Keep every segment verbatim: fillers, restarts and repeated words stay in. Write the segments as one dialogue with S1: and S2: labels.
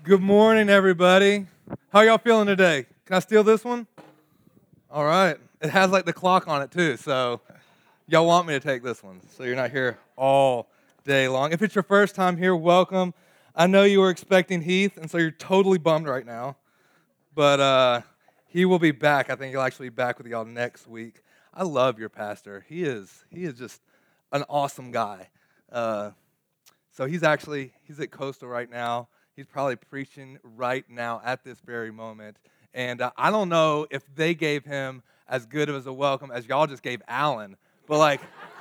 S1: Good morning, everybody. How y'all feeling today? Can I steal this one? All right. It has like the clock on it too, so y'all want me to take this one, so you're not here all day long. If it's your first time here, welcome. I know you were expecting Heath, and so you're totally bummed right now, but uh, he will be back. I think he'll actually be back with y'all next week. I love your pastor. He is he is just an awesome guy. Uh, so he's actually he's at Coastal right now. He's probably preaching right now at this very moment. And uh, I don't know if they gave him as good of as a welcome as y'all just gave Alan. But like,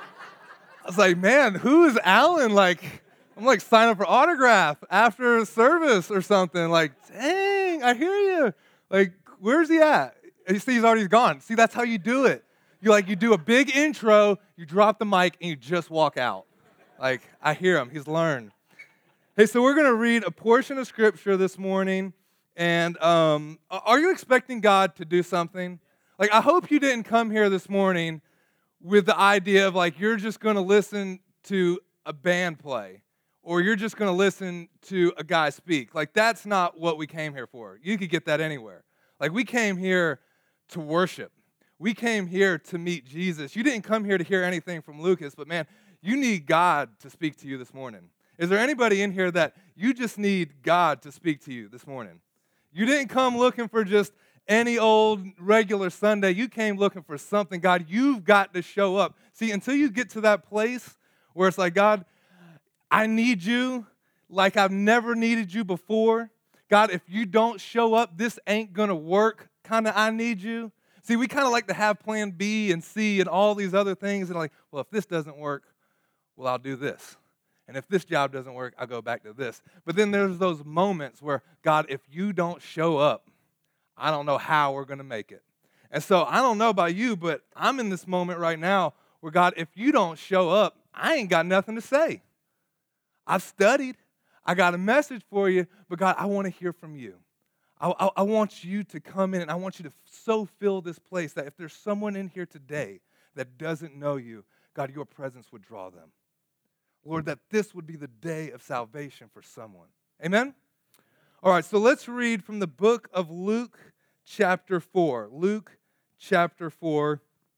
S1: I was like, man, who is Alan? Like, I'm like, sign up for autograph after service or something. Like, dang, I hear you. Like, where's he at? And you see, he's already gone. See, that's how you do it. You like, you do a big intro, you drop the mic, and you just walk out. Like, I hear him. He's learned. Hey, so we're going to read a portion of Scripture this morning, and um, are you expecting God to do something? Like, I hope you didn't come here this morning with the idea of, like, you're just going to listen to a band play, or you're just going to listen to a guy speak. Like, that's not what we came here for. You could get that anywhere. Like, we came here to worship. We came here to meet Jesus. You didn't come here to hear anything from Lucas, but, man, you need God to speak to you this morning. Is there anybody in here that you just need God to speak to you this morning? You didn't come looking for just any old regular Sunday. You came looking for something. God, you've got to show up. See, until you get to that place where it's like, God, I need you like I've never needed you before. God, if you don't show up, this ain't going to work. Kind of, I need you. See, we kind of like to have plan B and C and all these other things. And like, well, if this doesn't work, well, I'll do this. And if this job doesn't work, I'll go back to this. But then there's those moments where, God, if you don't show up, I don't know how we're going to make it. And so I don't know about you, but I'm in this moment right now where, God, if you don't show up, I ain't got nothing to say. I've studied. I got a message for you, but God, I want to hear from you. I, I, I want you to come in, and I want you to so fill this place that if there's someone in here today that doesn't know you, God, your presence would draw them. Lord, that this would be the day of salvation for someone. Amen? All right, so let's read from the book of Luke chapter four. Luke chapter four.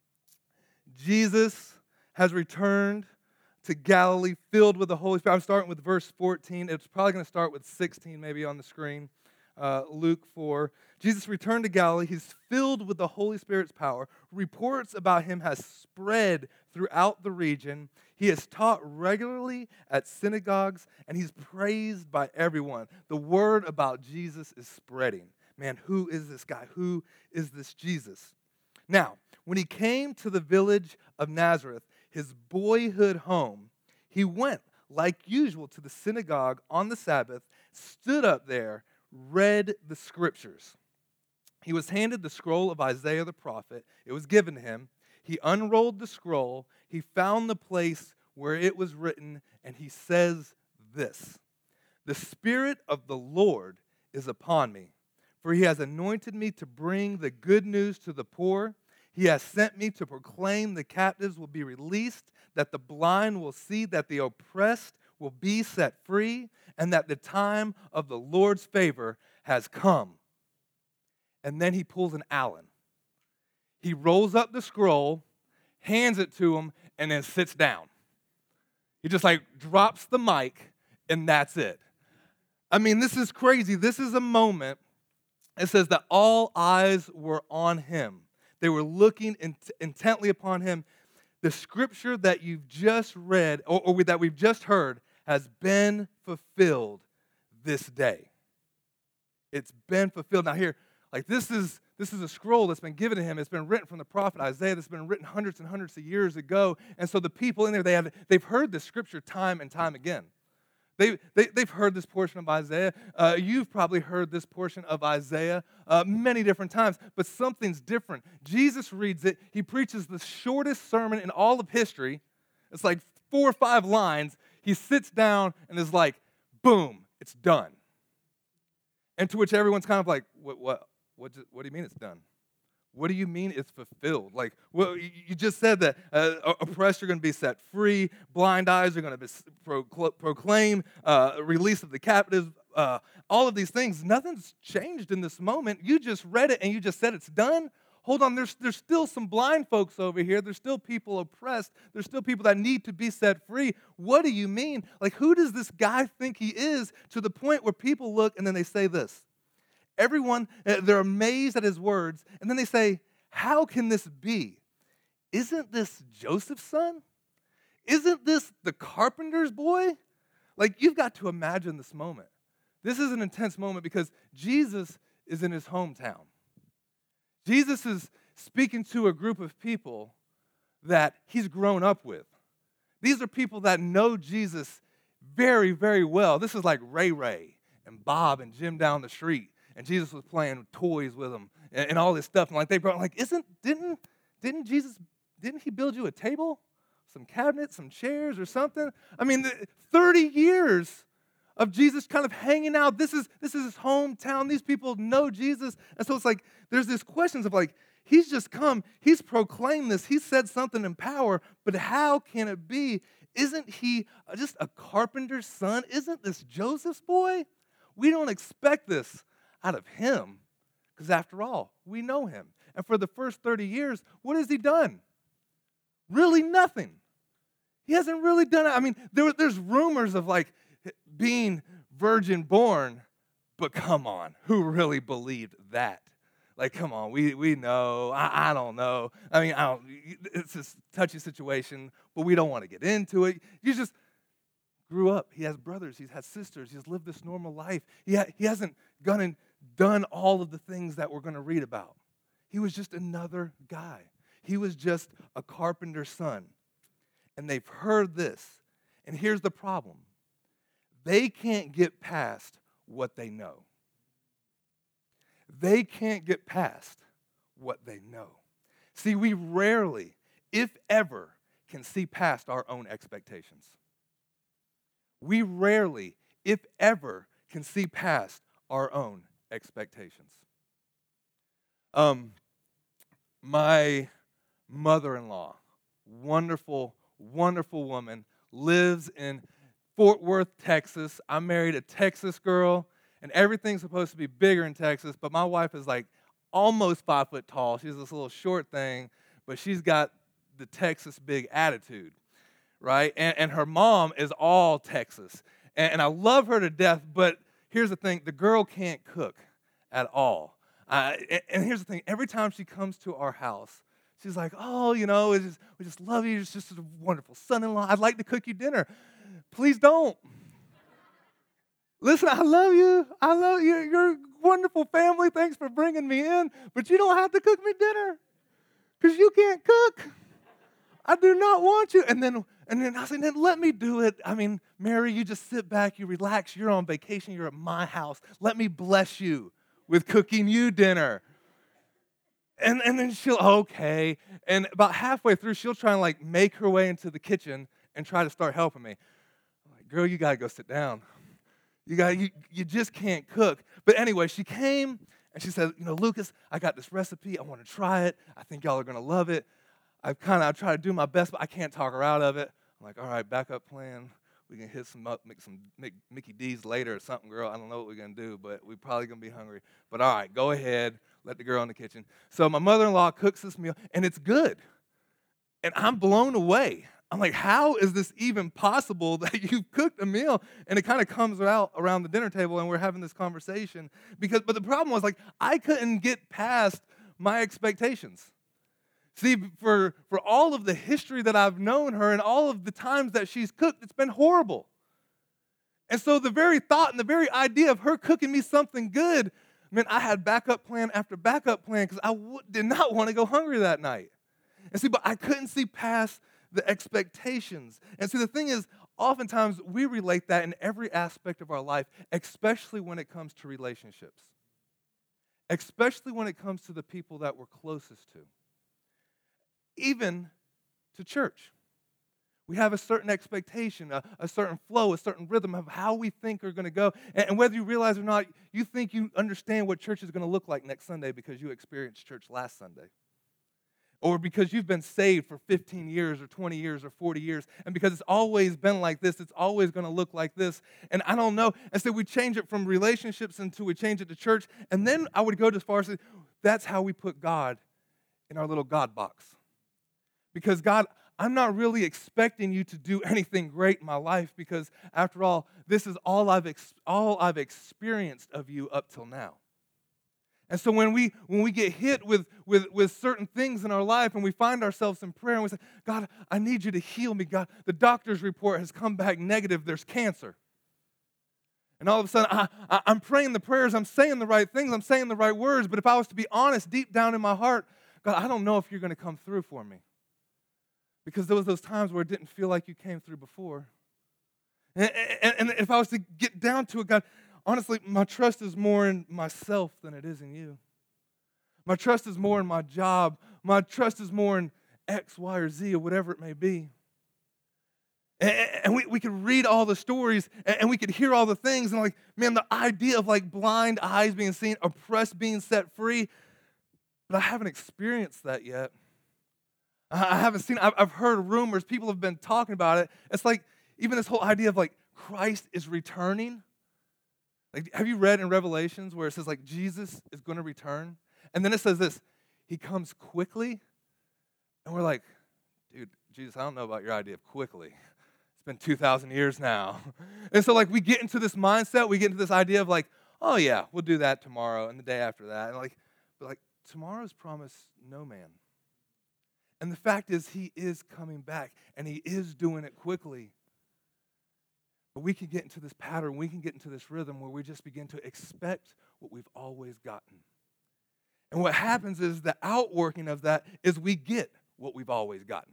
S1: Jesus has returned to Galilee filled with the Holy Spirit. I'm starting with verse fourteen. It's probably going to start with sixteen maybe on the screen. Uh, Luke four. Jesus returned to Galilee. He's filled with the Holy Spirit's power. Reports about him has spread throughout the region. He is taught regularly at synagogues, and he's praised by everyone. The word about Jesus is spreading. Man, who is this guy? Who is this Jesus? Now, when he came to the village of Nazareth, his boyhood home, he went, like usual, to the synagogue on the Sabbath, stood up there, read the scriptures. He was handed the scroll of Isaiah the prophet. It was given to him. He unrolled the scroll. He found the place where it was written, and he says this: "The Spirit of the Lord is upon me, for he has anointed me to bring the good news to the poor. He has sent me to proclaim the captives will be released, that the blind will see, that the oppressed will be set free, and that the time of the Lord's favor has come." And then he pulls an Allen. He rolls up the scroll, hands it to him, and then sits down. He just like drops the mic, and that's it. I mean, this is crazy. This is a moment. It says that all eyes were on him. They were looking int- intently upon him. The scripture that you've just read, or, or that we've just heard, has been fulfilled this day. It's been fulfilled. Now here, like this is this is a scroll that's been given to him. It's been written from the prophet Isaiah. That's been written hundreds and hundreds of years ago. And so the people in there, they have they've heard this scripture time and time again. They, they, they've heard this portion of Isaiah. Uh, you've probably heard this portion of Isaiah uh, many different times, but something's different. Jesus reads it. He preaches the shortest sermon in all of history. It's like four or five lines. He sits down and is like, boom, it's done. And to which everyone's kind of like, what, what, what, do, what do you mean it's done? What do you mean it's fulfilled? Like, well, you just said that uh, oppressed are going to be set free, blind eyes are going to be proclaim uh, release of the captives, uh, all of these things. Nothing's changed in this moment. You just read it and you just said it's done. Hold on, there's, there's still some blind folks over here. There's still people oppressed. There's still people that need to be set free. What do you mean? Like, who does this guy think he is, to the point where people look and then they say this? Everyone, uh, they're amazed at his words, and then they say, how can this be? Isn't this Joseph's son? Isn't this the carpenter's boy? Like, you've got to imagine this moment. This is an intense moment because Jesus is in his hometown. Jesus is speaking to a group of people that he's grown up with. These are people that know Jesus very, very well. This is like Ray Ray and Bob and Jim down the street. And Jesus was playing toys with them and, and all this stuff. And like they brought, like, isn't, didn't, didn't Jesus, didn't he build you a table? Some cabinets, some chairs or something? I mean, thirty years of Jesus kind of hanging out. This is, this is his hometown. These people know Jesus. And so it's like, there's these questions of like, he's just come, he's proclaimed this, he said something in power, but how can it be? Isn't he just a carpenter's son? Isn't this Joseph's boy? We don't expect this out of him, because after all, we know him. And for the first thirty years, what has he done? Really nothing. He hasn't really done it. I mean, there, there's rumors of like being virgin born, but come on, who really believed that? Like, come on, we we know. I, I don't know. I mean, I don't. It's a touchy situation, but we don't want to get into it. You just grew up. He has brothers. He's had sisters. He's lived this normal life. He ha- he hasn't gone and done all of the things that we're going to read about. He was just another guy. He was just a carpenter's son. And they've heard this. And here's the problem. They can't get past what they know. They can't get past what they know. See, we rarely, if ever, can see past our own expectations. We rarely, if ever, can see past our own expectations. Um, my mother-in-law, wonderful, wonderful woman, lives in Fort Worth, Texas. I married a Texas girl, and everything's supposed to be bigger in Texas, but my wife is like almost five foot tall. She's this little short thing, but she's got the Texas big attitude, right? And, and her mom is all Texas. And, and I love her to death, but here's the thing. The girl can't cook at all. Uh, and, and here's the thing. Every time she comes to our house, she's like, oh, you know, it's just, we just love you. It's just a wonderful son-in-law. I'd like to cook you dinner. Please don't. Listen, I love you. I love you. You're a wonderful family. Thanks for bringing me in. But you don't have to cook me dinner because you can't cook. I do not want you. And then, and then I said, then let me do it. I mean, Mary, you just sit back. You relax. You're on vacation. You're at my house. Let me bless you with cooking you dinner. And, and then she'll, okay. And about halfway through, she'll try and like make her way into the kitchen and try to start helping me. I'm like, girl, you got to go sit down. You got you, you just can't cook. But anyway, she came and she said, you know, Lucas, I got this recipe. I want to try it. I think y'all are going to love it. I've kind of I try to do my best, but I can't talk her out of it. I'm like, all right, backup plan. We can hit some up, make some make Mickey D's later or something, girl. I don't know what we're going to do, but we're probably going to be hungry. But all right, go ahead. Let the girl in the kitchen. So my mother-in-law cooks this meal, and it's good. And I'm blown away. I'm like, how is this even possible that you've cooked a meal? And it kind of comes out around the dinner table and we're having this conversation. Because, but the problem was like, I couldn't get past my expectations. See, for, for all of the history that I've known her and all of the times that she's cooked, it's been horrible. And so the very thought and the very idea of her cooking me something good meant I had backup plan after backup plan because I w- did not want to go hungry that night. And see, but I couldn't see past the expectations. And see, the thing is, oftentimes we relate that in every aspect of our life, especially when it comes to relationships, especially when it comes to the people that we're closest to, even to church. We have a certain expectation, a, a certain flow, a certain rhythm of how we think are going to go. And, and whether you realize or not, you think you understand what church is going to look like next Sunday because you experienced church last Sunday. Or because you've been saved for fifteen years or twenty years or forty years, and because it's always been like this, it's always going to look like this, and I don't know. And so we change it from relationships until we change it to church, and then I would go as far as say, that's how we put God in our little God box. Because God, I'm not really expecting you to do anything great in my life, because after all, this is all I've ex- all I've experienced of you up till now. And so when we when we get hit with, with, with certain things in our life and we find ourselves in prayer and we say, God, I need you to heal me. God, the doctor's report has come back negative. There's cancer. And all of a sudden, I, I, I'm praying the prayers. I'm saying the right things. I'm saying the right words. But if I was to be honest deep down in my heart, God, I don't know if you're going to come through for me. Because there was those times where it didn't feel like you came through before. And, and, and if I was to get down to it, God, honestly, my trust is more in myself than it is in you. My trust is more in my job. My trust is more in X, Y, or Z, or whatever it may be. And, and we, we could read all the stories, and, and we could hear all the things, and like, man, the idea of like blind eyes being seen, oppressed being set free, but I haven't experienced that yet. I haven't seen, I've, I've heard rumors, people have been talking about it. It's like, even this whole idea of like, Christ is returning. Like, have you read in Revelations where it says like Jesus is going to return? And then it says this, he comes quickly. And we're like, dude, Jesus, I don't know about your idea of quickly. It's been two thousand years now. And so like we get into this mindset, we get into this idea of like, oh yeah, we'll do that tomorrow and the day after that. And like, but like tomorrow's promised no man. And the fact is he is coming back and he is doing it quickly. But we can get into this pattern, we can get into this rhythm where we just begin to expect what we've always gotten. And what happens is the outworking of that is we get what we've always gotten.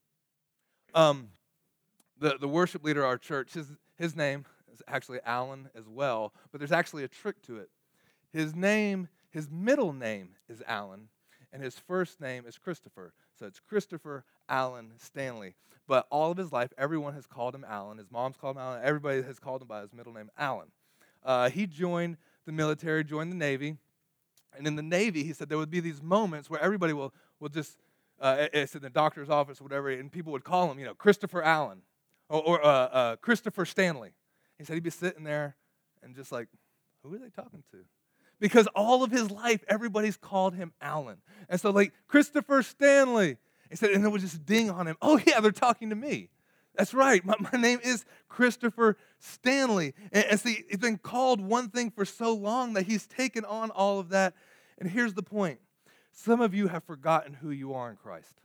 S1: Um, the, the worship leader of our church, his, his name is actually Alan as well, but there's actually a trick to it. His name, his middle name is Alan, and his first name is Christopher. So it's Christopher Alan Stanley. But all of his life, everyone has called him Alan. His mom's called him Alan. Everybody has called him by his middle name, Alan. Uh, he joined the military, joined the Navy. And in the Navy, he said there would be these moments where everybody will, will just, uh, it's in the doctor's office or whatever, and people would call him, you know, Christopher Allen or, or uh, uh, Christopher Stanley. He said he'd be sitting there and just like, who are they talking to? Because all of his life, everybody's called him Alan. And so like, Christopher Stanley. He said, and it would just ding on him. Oh yeah, they're talking to me. That's right. My, my name is Christopher Stanley. And, and see, he's been called one thing for so long that he's taken on all of that. And here's the point. Some of you have forgotten who you are in Christ.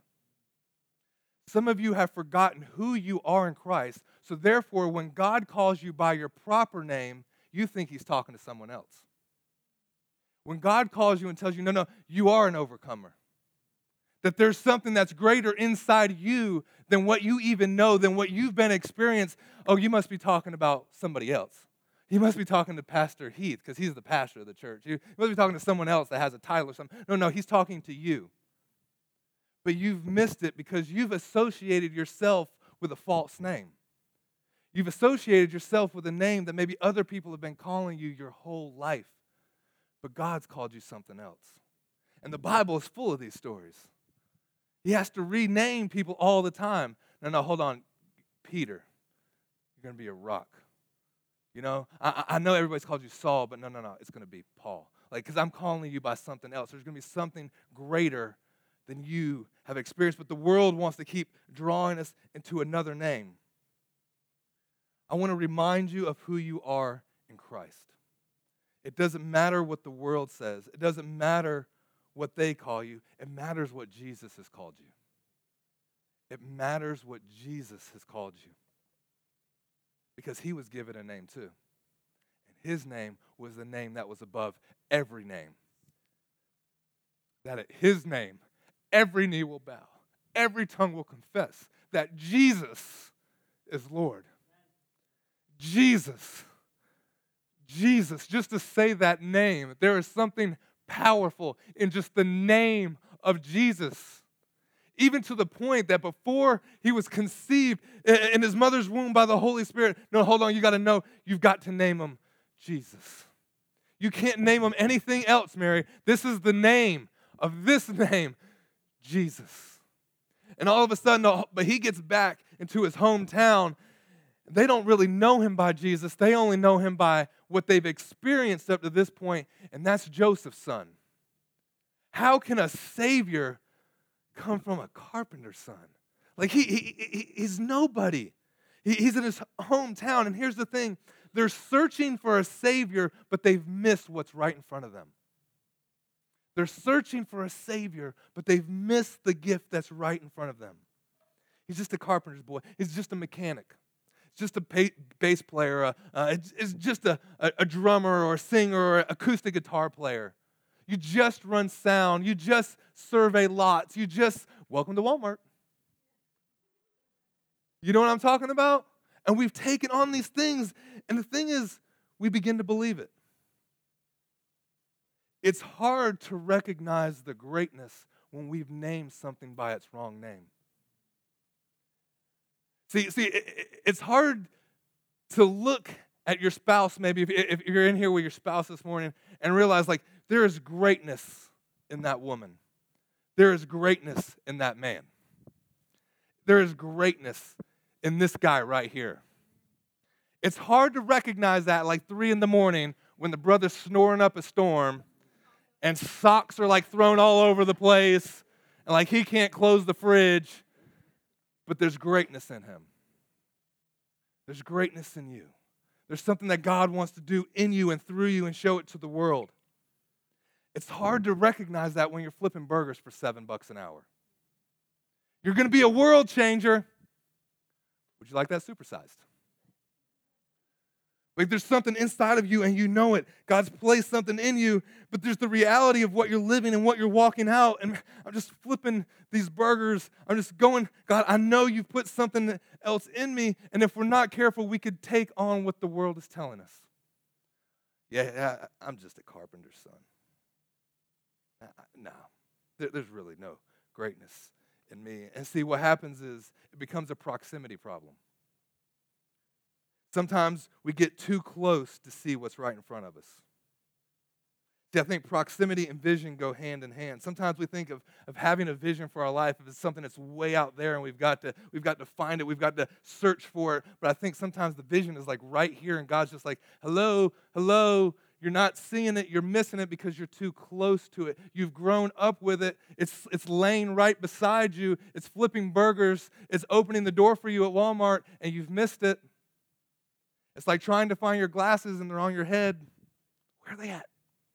S1: Some of you have forgotten who you are in Christ. So therefore, when God calls you by your proper name, you think he's talking to someone else. When God calls you and tells you, no, no, you are an overcomer. That there's something that's greater inside you than what you even know, than what you've been experienced. Oh, you must be talking about somebody else. You must be talking to Pastor Heath because he's the pastor of the church. You must be talking to someone else that has a title or something. No, no, he's talking to you. But you've missed it because you've associated yourself with a false name. You've associated yourself with a name that maybe other people have been calling you your whole life. But God's called you something else. And the Bible is full of these stories. He has to rename people all the time. No, no, hold on. Peter, you're going to be a rock. You know, I, I know everybody's called you Saul, but no, no, no, it's going to be Paul. Like, because I'm calling you by something else. There's going to be something greater than you have experienced. But the world wants to keep drawing us into another name. I want to remind you of who you are in Christ. It doesn't matter what the world says. It doesn't matter what they call you. It matters what Jesus has called you. It matters what Jesus has called you. Because he was given a name too. And his name was the name that was above every name. That at his name, every knee will bow. Every tongue will confess that Jesus is Lord. Jesus. Jesus. Just to say that name, there is something powerful in just the name of Jesus. Even to the point that before he was conceived in his mother's womb by the Holy Spirit, no, hold on, you got to know, you've got to name him Jesus. You can't name him anything else, Mary. This is the name of this name, Jesus. And all of a sudden, but he gets back into his hometown. They don't really know him by Jesus. They only know him by what they've experienced up to this point, and that's Joseph's son. How can a Savior come from a carpenter's son? Like, he, he, he he's nobody. He, he's in his hometown, and here's the thing. They're searching for a Savior, but they've missed what's right in front of them. They're searching for a Savior, but they've missed the gift that's right in front of them. He's just a carpenter's boy. He's just a mechanic. It's just a pa- bass player. Uh, uh, it's, it's just a, a, a drummer or a singer or an acoustic guitar player. You just run sound. You just survey lots. You just, welcome to Walmart. You know what I'm talking about? And we've taken on these things, and the thing is, we begin to believe it. It's hard to recognize the greatness when we've named something by its wrong name. See, see, it's hard to look at your spouse, maybe if, if you're in here with your spouse this morning, and realize, like, there is greatness in that woman. There is greatness in that man. There is greatness in this guy right here. It's hard to recognize that like three in the morning when the brother's snoring up a storm and socks are like thrown all over the place and like he can't close the fridge, but there's greatness in him. There's greatness in you. There's something that God wants to do in you and through you and show it to the world. It's hard to recognize that when you're flipping burgers for seven bucks an hour. You're going to be a world changer. Would you like that supersized? Like there's something inside of you and you know it. God's placed something in you, but there's the reality of what you're living and what you're walking out. And I'm just flipping these burgers. I'm just going, God, I know you've put something else in me. And if we're not careful, we could take on what the world is telling us. Yeah, I'm just a carpenter's son. No, there's really no greatness in me. And see, what happens is it becomes a proximity problem. Sometimes we get too close to see what's right in front of us. See, I think proximity and vision go hand in hand. Sometimes we think of, of having a vision for our life as something that's way out there and we've got to we've got to find it, we've got to search for it. But I think sometimes the vision is like right here and God's just like, hello, hello, you're not seeing it, you're missing it because you're too close to it. You've grown up with it, it's, it's laying right beside you, it's flipping burgers, it's opening the door for you at Walmart and you've missed it. It's like trying to find your glasses and they're on your head. Where are they at?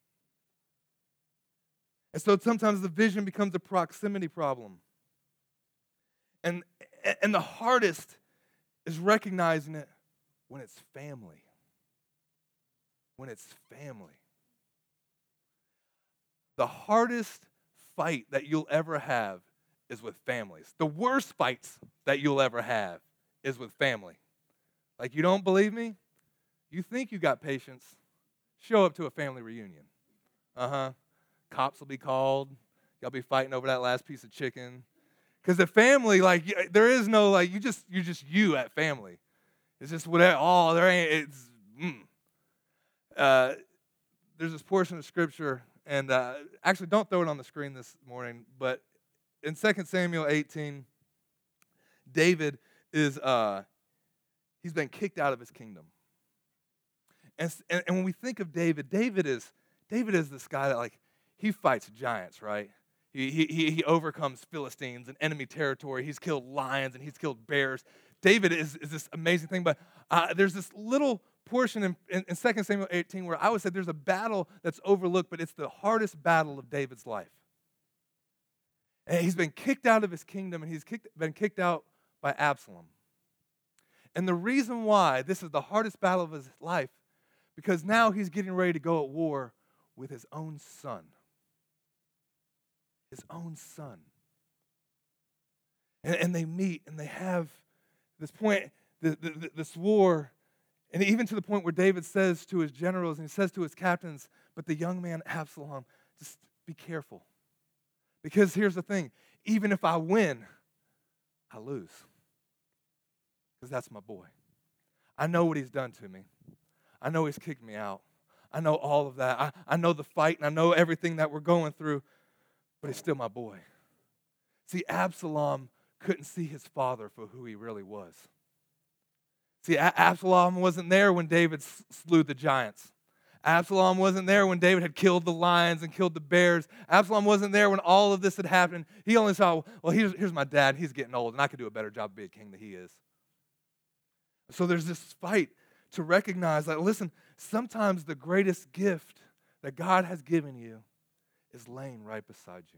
S1: And so sometimes the vision becomes a proximity problem. And, and the hardest is recognizing it when it's family. When it's family. The hardest fight that you'll ever have is with families. The worst fights that you'll ever have is with family. Like, you don't believe me? You think you got patience. Show up to a family reunion. Uh-huh. Cops will be called. Y'all be fighting over that last piece of chicken. Because the family, like, there is no, like, you just, you're just you at family. It's just whatever, oh, there ain't, it's, mm. Uh, there's this portion of Scripture, and uh, actually don't throw it on the screen this morning, but in Second Samuel eighteen, David is, uh, he's been kicked out of his kingdom. And, and, and when we think of David, David is David is this guy that, like, he fights giants, right? He, he, he overcomes Philistines and enemy territory. He's killed lions and he's killed bears. David is, is this amazing thing, but uh, there's this little portion in, in, in Second Samuel eighteen where I would say there's a battle that's overlooked, but it's the hardest battle of David's life. And he's been kicked out of his kingdom, and he's kicked, been kicked out by Absalom. And the reason why this is the hardest battle of his life, because now he's getting ready to go at war with his own son. His own son. And, and they meet, and they have this point, the, the, this war, and even to the point where David says to his generals, and he says to his captains, but the young man Absalom, just be careful. Because here's the thing, even if I win, I lose. Because that's my boy. I know what he's done to me. I know he's kicked me out. I know all of that. I, I know the fight, and I know everything that we're going through, but he's still my boy. See, Absalom couldn't see his father for who he really was. See, A- Absalom wasn't there when David s- slew the giants. Absalom wasn't there when David had killed the lions and killed the bears. Absalom wasn't there when all of this had happened. He only saw, well, here's, here's my dad. He's getting old, and I could do a better job being king than he is. So there's this fight to recognize that, listen, sometimes the greatest gift that God has given you is laying right beside you.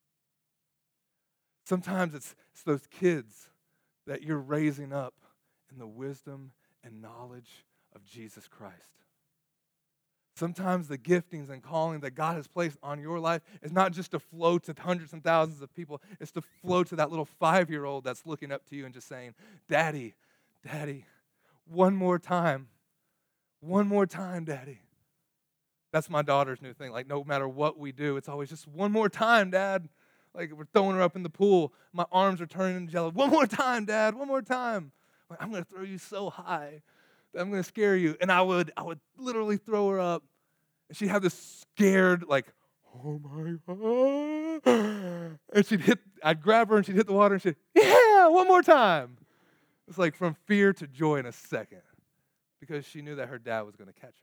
S1: Sometimes it's, it's those kids that you're raising up in the wisdom and knowledge of Jesus Christ. Sometimes the giftings and calling that God has placed on your life is not just to flow to hundreds and thousands of people. It's to flow to that little five-year-old that's looking up to you and just saying, Daddy, Daddy, one more time. One more time, Daddy. That's my daughter's new thing. Like, no matter what we do, it's always just one more time, Dad. Like, we're throwing her up in the pool. My arms are turning into jello. One more time, Dad. One more time. Like, I'm going to throw you so high that I'm going to scare you. And I would, I would literally throw her up. And she'd have this scared, like, oh my God. And she'd hit, I'd grab her and she'd hit the water and she'd, yeah, one more time. It's like from fear to joy in a second because she knew that her dad was going to catch her.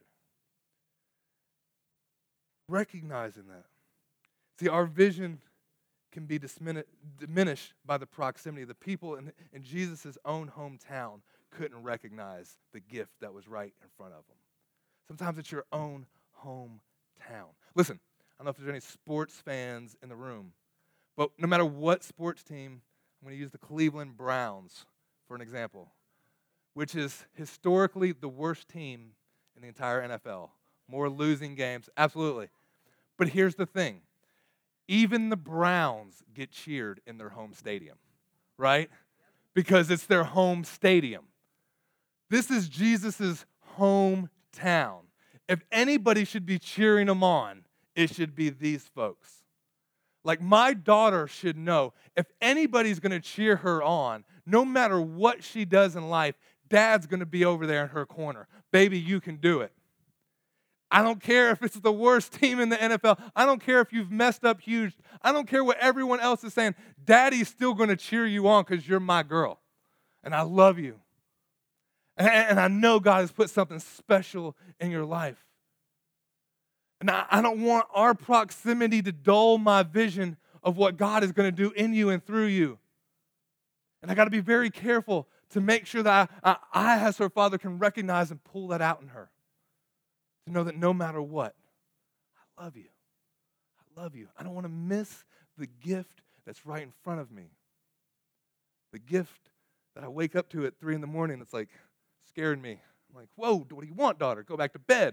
S1: Recognizing that. See, our vision can be diminished by the proximity. The people in, in Jesus' own hometown couldn't recognize the gift that was right in front of them. Sometimes it's your own hometown. Listen, I don't know if there's any sports fans in the room, but no matter what sports team, I'm going to use the Cleveland Browns for an example, which is historically the worst team in the entire N F L. More losing games, absolutely. But here's the thing. Even the Browns get cheered in their home stadium, right? Because it's their home stadium. This is Jesus' hometown. If anybody should be cheering them on, it should be these folks. Like, my daughter should know, if anybody's going to cheer her on, no matter what she does in life, Dad's going to be over there in her corner. Baby, you can do it. I don't care if it's the worst team in the N F L. I don't care if you've messed up huge. I don't care what everyone else is saying. Daddy's still going to cheer you on because you're my girl. And I love you. And, and I know God has put something special in your life. And I, I don't want our proximity to dull my vision of what God is going to do in you and through you. And I got to be very careful to make sure that I, I, I, as her father, can recognize and pull that out in her. To know that no matter what, I love you. I love you. I don't want to miss the gift that's right in front of me. The gift that I wake up to at three in the morning that's like scaring me. I'm like, whoa, what do you want, daughter? Go back to bed.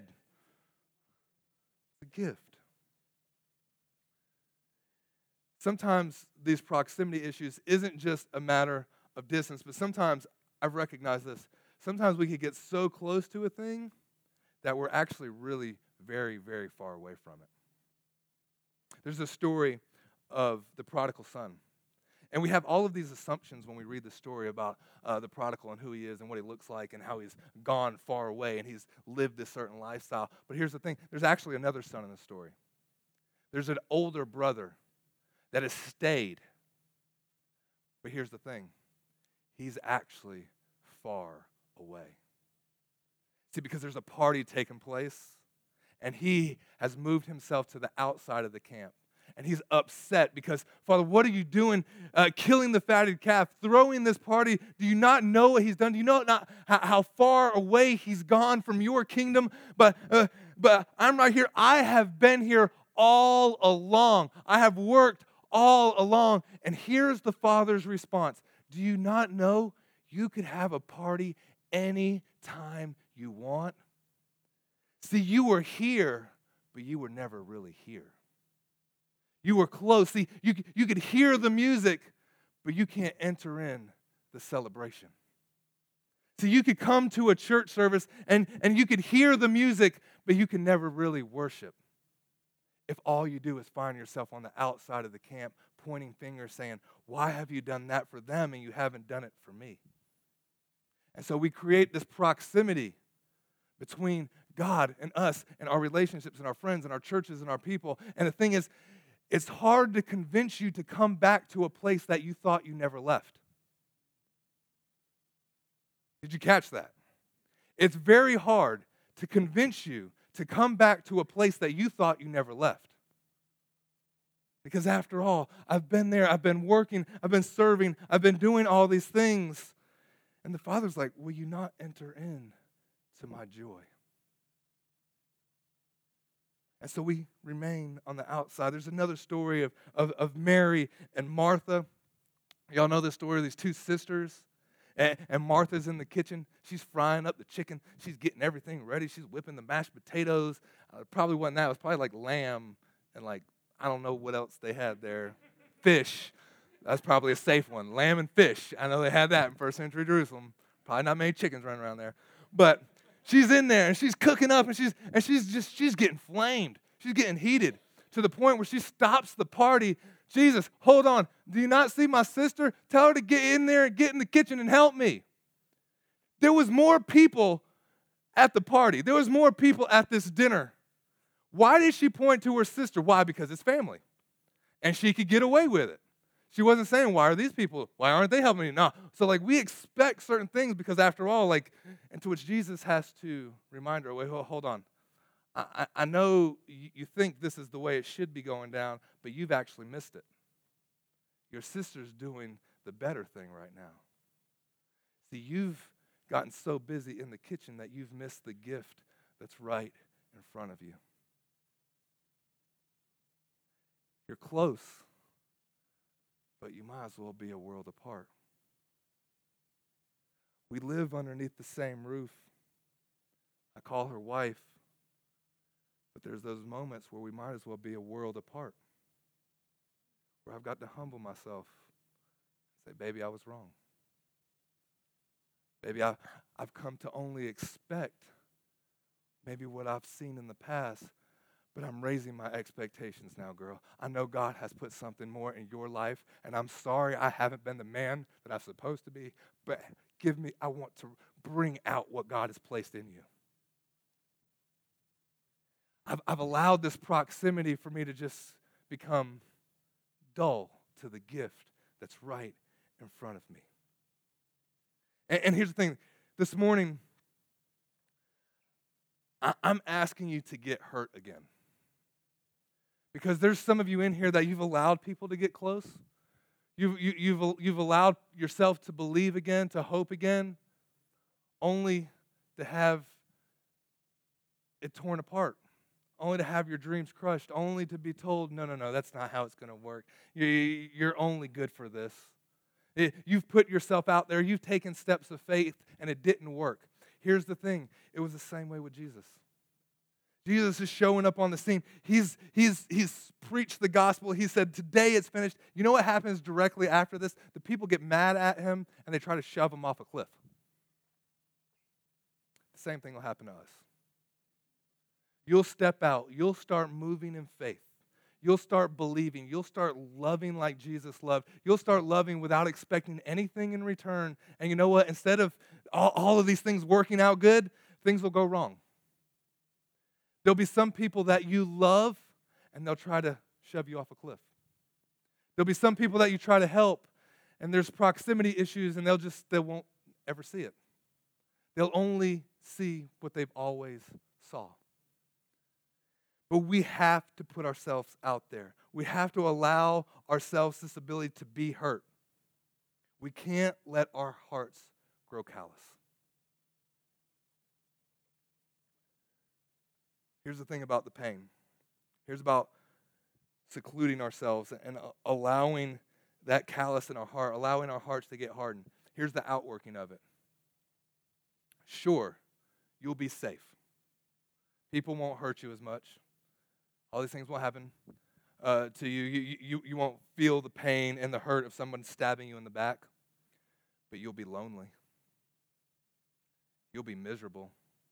S1: The gift. Sometimes these proximity issues isn't just a matter of distance, but sometimes I've recognized this. Sometimes we can get so close to a thing that we're actually really very, very far away from it. There's a story of the prodigal son. And we have all of these assumptions when we read the story about uh, the prodigal and who he is and what he looks like and how he's gone far away and he's lived this certain lifestyle. But here's the thing. There's actually another son in the story. There's an older brother that has stayed. But here's the thing. He's actually far away. See, because there's a party taking place, and he has moved himself to the outside of the camp. And he's upset because, Father, what are you doing? Uh, killing the fatted calf, throwing this party. Do you not know what he's done? Do you know not how, how far away he's gone from your kingdom? But, uh, but I'm right here. I have been here all along. I have worked all along. And here's the father's response. Do you not know you could have a party any time you want? See, you were here, but you were never really here. You were close. See, you, you could hear the music, but you can't enter in the celebration. See, you could come to a church service and, and you could hear the music, but you can never really worship if all you do is find yourself on the outside of the camp pointing fingers saying, why have you done that for them and you haven't done it for me? And so we create this proximity between God and us and our relationships and our friends and our churches and our people. And the thing is, It's hard to convince you to come back to a place that you thought you never left. Did you catch that? It's very hard to convince you to come back to a place that you thought you never left. Because after all, I've been there, I've been working, I've been serving, I've been doing all these things. And the Father's like, will you not enter in to my joy? And so we remain on the outside. There's another story of, of, of Mary and Martha. Y'all know the story of these two sisters. And, and Martha's in the kitchen. She's frying up the chicken. She's getting everything ready. She's whipping the mashed potatoes. Uh, probably wasn't that. It was probably like lamb and like, I don't know what else they had there. Fish. That's probably a safe one. Lamb and fish. I know they had that in first century Jerusalem. Probably not many chickens running around there. But she's in there and she's cooking up and she's and she's just she's getting flamed. She's getting heated to the point where she stops the party. Jesus, hold on. Do you not see my sister? Tell her to get in there and get in the kitchen and help me. There was more people at the party. There was more people at this dinner. Why did she point to her sister? Why? Because it's family. And she could get away with it. She wasn't saying, why are these people, why aren't they helping me? No. So like we expect certain things because after all, like, and to which Jesus has to remind her, wait, hold on. I, I know you think this is the way it should be going down, but you've actually missed it. Your sister's doing the better thing right now. See, you've gotten so busy in the kitchen that you've missed the gift that's right in front of you. You're close, but you might as well be a world apart. We live underneath the same roof. I call her wife. But there's those moments where we might as well be a world apart. Where I've got to humble myself and say, baby, I was wrong. Baby, I, I've come to only expect maybe what I've seen in the past, but I'm raising my expectations now, girl. I know God has put something more in your life, and I'm sorry I haven't been the man that I'm supposed to be, but give me, I want to bring out what God has placed in you. I've, I've allowed this proximity for me to just become dull to the gift that's right in front of me. And, and here's the thing. This morning, I, I'm asking you to get hurt again. Because there's some of you in here that you've allowed people to get close. You've, you, you've, you've allowed yourself to believe again, to hope again, only to have it torn apart. Only to have your dreams crushed, only to be told, no, no, no, that's not how it's going to work. You're only good for this. You've put yourself out there. You've taken steps of faith, and it didn't work. Here's the thing. It was the same way with Jesus. Jesus is showing up on the scene. He's, he's, he's preached the gospel. He said, today it's finished. You know what happens directly after this? The people get mad at him, and they try to shove him off a cliff. The same thing will happen to us. You'll step out. You'll start moving in faith. You'll start believing. You'll start loving like Jesus loved. You'll start loving without expecting anything in return. And you know what? Instead of all, all of these things working out good, things will go wrong. There'll be some people that you love, and they'll try to shove you off a cliff. There'll be some people that you try to help, and there's proximity issues, and they'll just, they won't ever see it. They'll only see what they've always saw. But we have to put ourselves out there. We have to allow ourselves this ability to be hurt. We can't let our hearts grow callous. Here's the thing about the pain. Here's about secluding ourselves and allowing that callous in our heart, allowing our hearts to get hardened. Here's the outworking of it. Sure, you'll be safe. People won't hurt you as much. All these things won't happen uh, to you. You, you. You won't feel the pain and the hurt of someone stabbing you in the back, but you'll be lonely. You'll be miserable.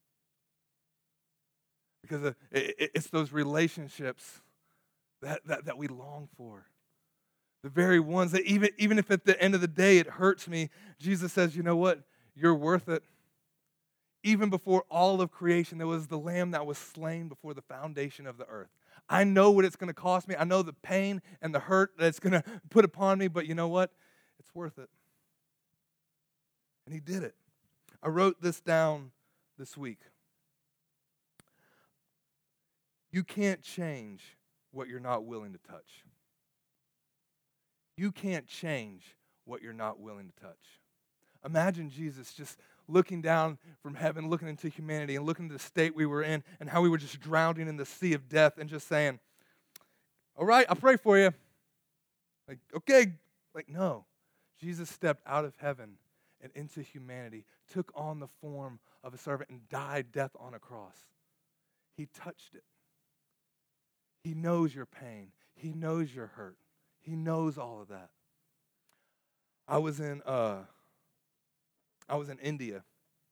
S1: Because it's those relationships that, that, that we long for. The very ones that even, even if at the end of the day it hurts me, Jesus says, you know what? You're worth it. Even before all of creation, there was the lamb that was slain before the foundation of the earth. I know what it's going to cost me. I know the pain and the hurt that it's going to put upon me, but you know what? It's worth it. And he did it. I wrote this down this week. You can't change what you're not willing to touch. You can't change what you're not willing to touch. Imagine Jesus just looking down from heaven, looking into humanity, and looking at the state we were in, and how we were just drowning in the sea of death, and just saying, all right, I'll pray for you. Like, okay. Like, no. Jesus stepped out of heaven and into humanity, took on the form of a servant, and died death on a cross. He touched it. He knows your pain. He knows your hurt. He knows all of that. I was in uh, I was in India,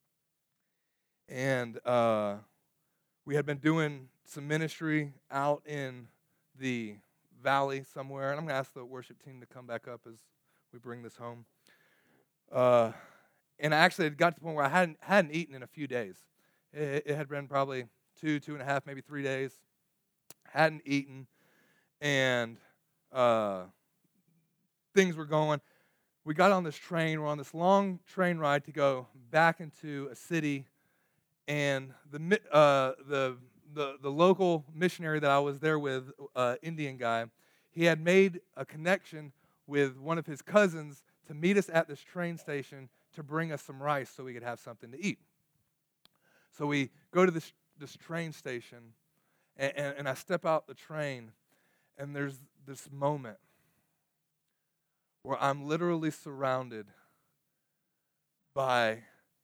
S1: and uh, we had been doing some ministry out in the valley somewhere. And I'm going to ask the worship team to come back up as we bring this home. Uh, and I actually had got to the point where I hadn't hadn't eaten in a few days. It, it had been probably two, two and a half, maybe three days. Hadn't eaten, and uh, things were going. We got on this train. We're on this long train ride to go back into a city, and the uh, the the the local missionary that I was there with, uh, Indian guy, he had made a connection with one of his cousins to meet us at this train station to bring us some rice so we could have something to eat. So we go to this this train station. And, and, and I step out the train, and there's this moment where I'm literally surrounded by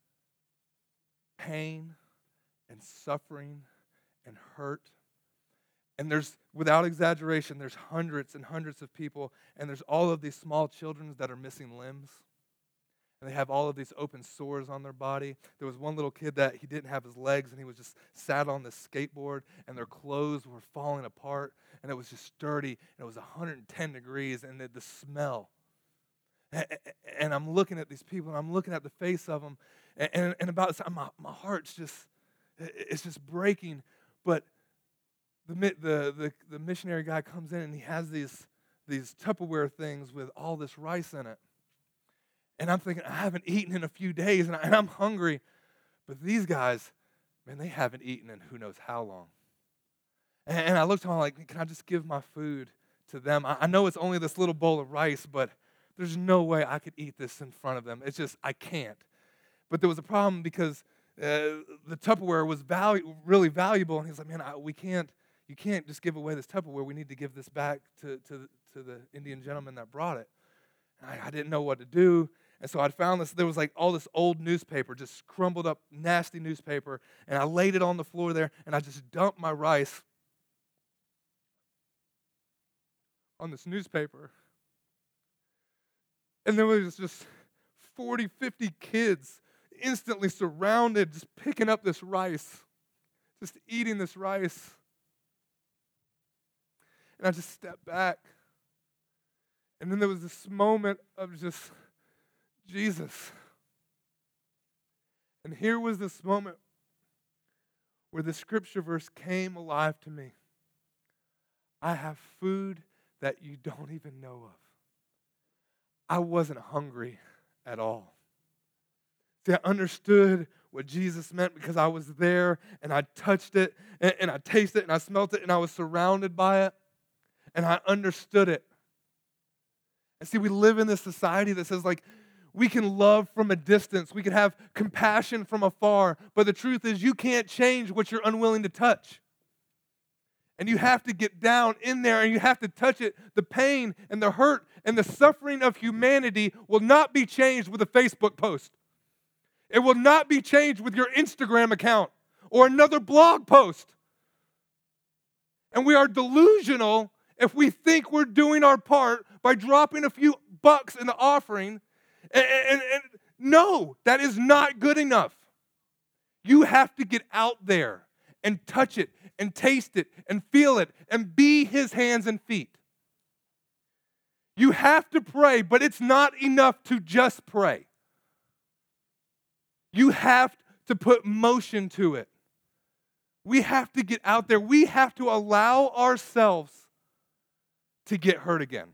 S1: pain and suffering and hurt. And there's, without exaggeration, there's hundreds and hundreds of people, and there's all of these small children that are missing limbs. And they have all of these open sores on their body. There was one little kid that he didn't have his legs, and he was just sat on this skateboard, and their clothes were falling apart, and it was just dirty, and it was one hundred ten degrees, and the, the smell. And, and I'm looking at these people, and I'm looking at the face of them, and, and, and about this time, my, my heart's just, it's just breaking. But the, the, the, the missionary guy comes in, and he has these, these Tupperware things with all this rice in it. And I'm thinking, I haven't eaten in a few days, and, I, and I'm hungry. But these guys, man, they haven't eaten in who knows how long. And, and I looked at them like, can I just give my food to them? I, I know it's only this little bowl of rice, but there's no way I could eat this in front of them. It's just, I can't. But there was a problem because uh, the Tupperware was valu- really valuable, and he's like, man, I, we can't, you can't just give away this Tupperware. We need to give this back to, to, to the Indian gentleman that brought it. I, I didn't know what to do. And so I'd found this, there was like all this old newspaper, just crumbled up, nasty newspaper, and I laid it on the floor there, and I just dumped my rice on this newspaper. And there was just forty, fifty kids instantly surrounded, just picking up this rice, just eating this rice. And I just stepped back. And then there was this moment of just, Jesus. And here was this moment where the scripture verse came alive to me. I have food that you don't even know of. I wasn't hungry at all. See, I understood what Jesus meant because I was there and I touched it and, and I tasted it and I smelt it and I was surrounded by it and I understood it. And see, we live in this society that says, like, we can love from a distance. We can have compassion from afar. But the truth is, you can't change what you're unwilling to touch. And you have to get down in there and you have to touch it. The pain and the hurt and the suffering of humanity will not be changed with a Facebook post. It will not be changed with your Instagram account or another blog post. And we are delusional if we think we're doing our part by dropping a few bucks in the offering. And, and, and no, that is not good enough. You have to get out there and touch it and taste it and feel it and be His hands and feet. You have to pray, but it's not enough to just pray. You have to put motion to it. We have to get out there. We have to allow ourselves to get hurt again.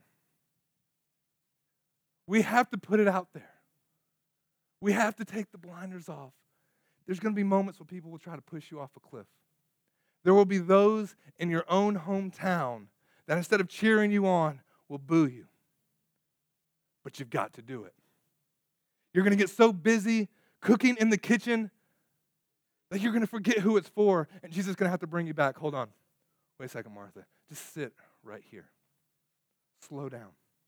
S1: We have to put it out there. We have to take the blinders off. There's going to be moments when people will try to push you off a cliff. There will be those in your own hometown that instead of cheering you on, will boo you. But you've got to do it. You're going to get so busy cooking in the kitchen that you're going to forget who it's for, and Jesus is going to have to bring you back. Hold on. Wait a second, Martha. Just sit right here. Slow down.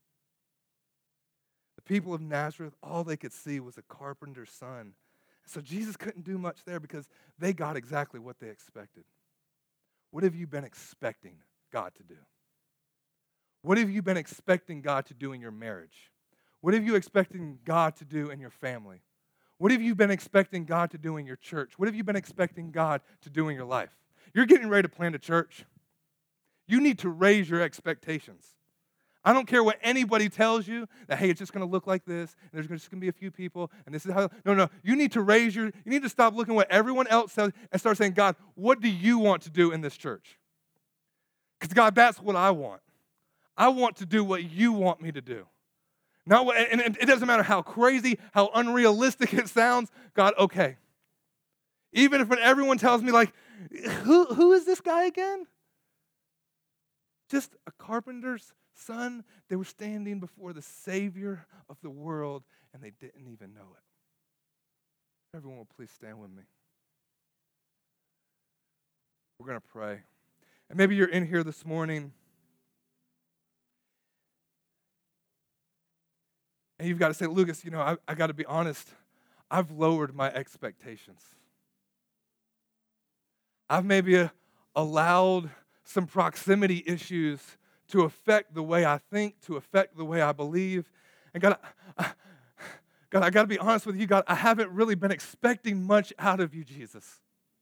S1: The people of Nazareth, all they could see was a carpenter's son. So Jesus couldn't do much there because they got exactly what they expected. What have you been expecting God to do? What have you been expecting God to do in your marriage? What have you expecting God to do in your family? What have you been expecting God to do in your church? What have you been expecting God to do in your life? You're getting ready to plant a church. You need to raise your expectations. I don't care what anybody tells you that, hey, it's just going to look like this, and there's just going to be a few people, and this is how. No, no. You need to raise your, you need to stop looking at what everyone else says and start saying, God, what do you want to do in this church? Because, God, that's what I want. I want to do what you want me to do. Not what, and it doesn't matter how crazy, how unrealistic it sounds. God, okay. Even if when everyone tells me, like, who, who is this guy again? Just a carpenter's son. They were standing before the Savior of the world, and they didn't even know it. Everyone will please stand with me. We're going to pray. And maybe you're in here this morning, and you've got to say, Lucas, you know, I, I got to be honest. I've lowered my expectations. I've maybe uh, allowed some proximity issues to affect the way I think, to affect the way I believe. And God, I, God, I got to be honest with you, God, I haven't really been expecting much out of you, Jesus.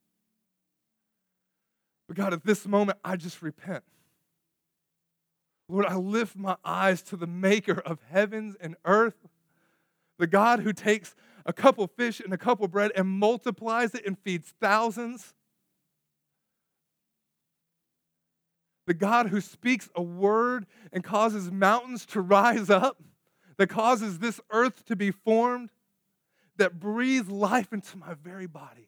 S1: But God, at this moment, I just repent. Lord, I lift my eyes to the maker of heavens and earth, the God who takes a couple fish and a couple bread and multiplies it and feeds thousands. The God who speaks a word and causes mountains to rise up, that causes this earth to be formed, that breathes life into my very body.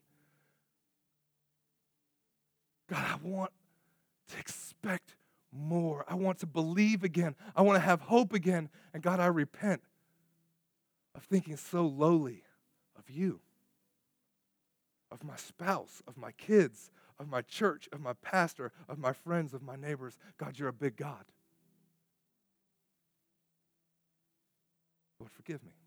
S1: God, I want to expect more. I want to believe again. I want to have hope again. And God, I repent of thinking so lowly of you, of my spouse, of my kids, of my church, of my pastor, of my friends, of my neighbors. God, you're a big God. Lord, forgive me.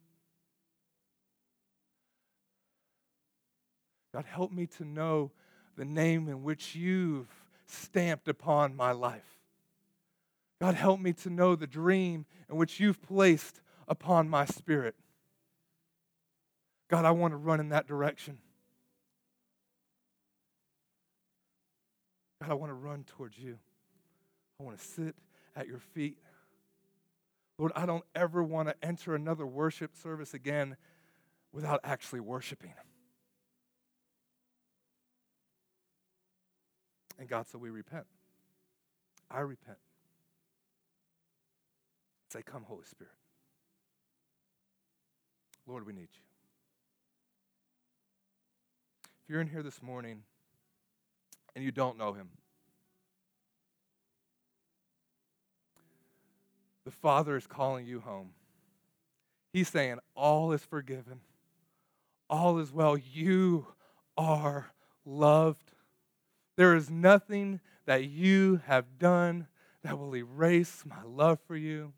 S1: God, help me to know the name in which you've stamped upon my life. God, help me to know the dream in which you've placed upon my spirit. God, I want to run in that direction. God, I want to run towards you. I want to sit at your feet. Lord, I don't ever want to enter another worship service again without actually worshiping. And God, so we repent. I repent. Say, come, Holy Spirit. Lord, we need you. If you're in here this morning and you don't know him, the Father is calling you home. He's saying, all is forgiven. All is well. You are loved. There is nothing that you have done that will erase my love for you.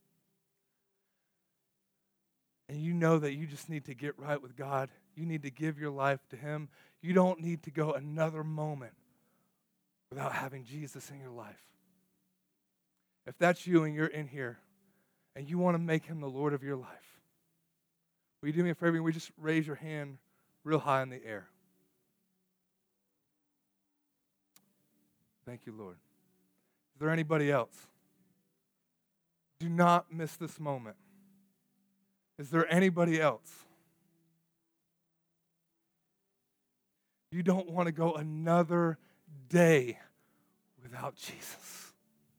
S1: And you know that you just need to get right with God. You need to give your life to him. You don't need to go another moment without having Jesus in your life. If that's you and you're in here and you want to make him the Lord of your life, will you do me a favor and we just raise your hand real high in the air? Thank you, Lord. Is there anybody else? Do not miss this moment. Is there anybody else? You don't want to go another day without Jesus.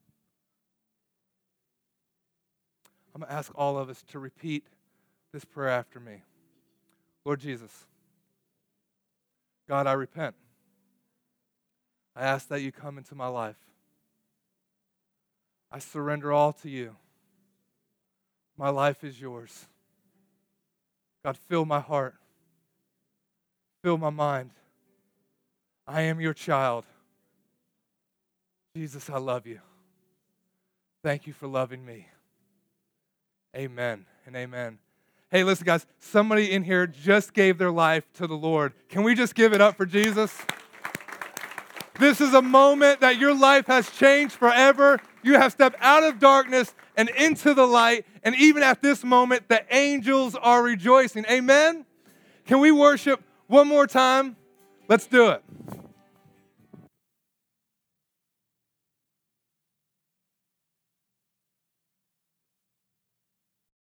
S1: I'm going to ask all of us to repeat this prayer after me. Lord Jesus, God, I repent. I ask that you come into my life. I surrender all to you. My life is yours. God, fill my heart. Fill my mind. I am your child. Jesus, I love you. Thank you for loving me. Amen and amen. Hey, listen, guys, somebody in here just gave their life to the Lord. Can we just give it up for Jesus? This is a moment that your life has changed forever. You have stepped out of darkness and into the light. And even at this moment, the angels are rejoicing. Amen? Can we worship one more time? Let's do it.